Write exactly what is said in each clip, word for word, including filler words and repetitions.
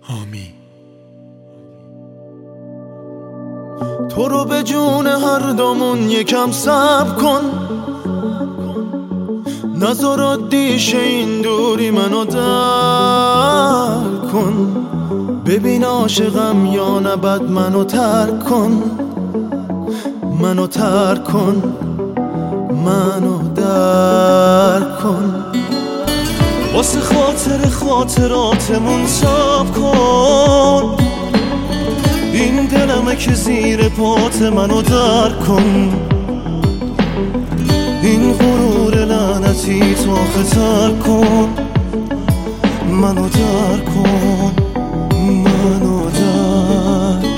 آمی. تو رو به جون هر دومون یکم صبر کن، نذار عادی شه این دوری منو درک کن. ببین عاشقم یا نه بد منو ترک کن، منو ترک کن، منو درک کن. واسه خاطر خاطراتمون صبر کن، این دلمه که زیر پات منو درک کن. این غرور لعنتی تو خطر کن، منو درک کن، منو درک.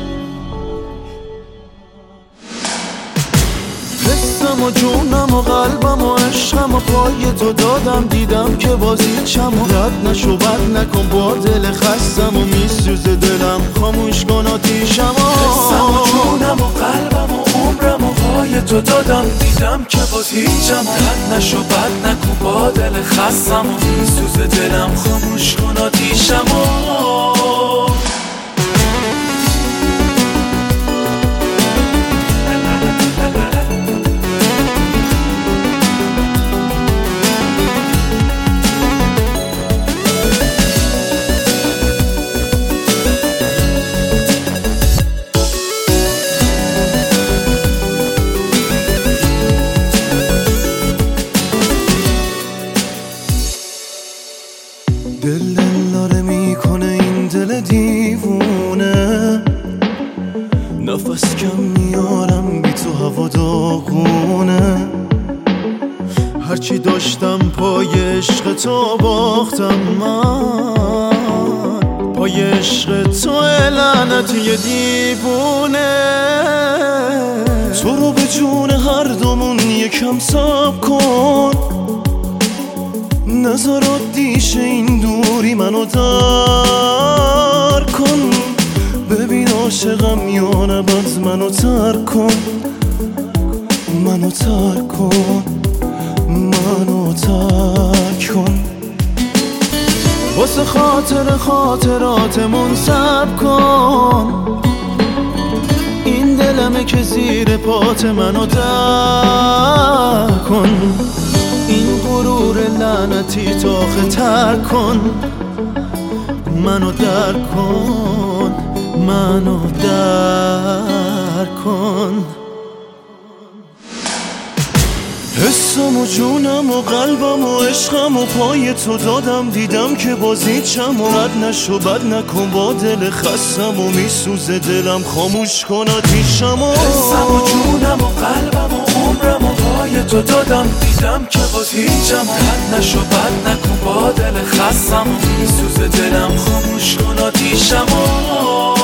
حسم و جونم و قلبم و عشقم و پای تو دادم، دیدم که بازی چم و رد نشو بد نکن با دل خستم و میسوزه دلم، خاموش کن آتیشم. حسم و جونم و قلبم و عمرم و پای تو دادم، دیدم که باز هیچم رد نشو بد نکن با دل خستم و میسوزه دلم، خاموش کن آتیشم. دل دلاره میکنه این دل دیوونه، نفس کم میارم بی تو هوا داغونه. هرچی داشتم پای عشق تو باختم من، پای عشق تو لعنتی دیوونه. تو رو به جون هر دومون یکم صبر کن، نذار عادی شه این دوری منو درک کن. ببین عاشقم یا نه بد منو ترک کن، منو ترک کن، منو ترک کن. واسه خاطر خاطراتمون صبر کن، این دلمه که زیر پات منو درک کن. این غرور لعنتی تو خطر کن، منو درک کن، منو درک کن. حسم و جونم و قلبم و عشقم و پای تو دادم، دیدم که بازی چم و رد نشو بد نکن با دل خستم و میسوزه دلم، خاموش کن آتیشم. حسم و جونم و قلبم و عمرم و پای تو دادم، دیدم که باز هیچم رد نشو بد نکن با دل خستم و میسوزه دلم، خاموش کن آتیشم.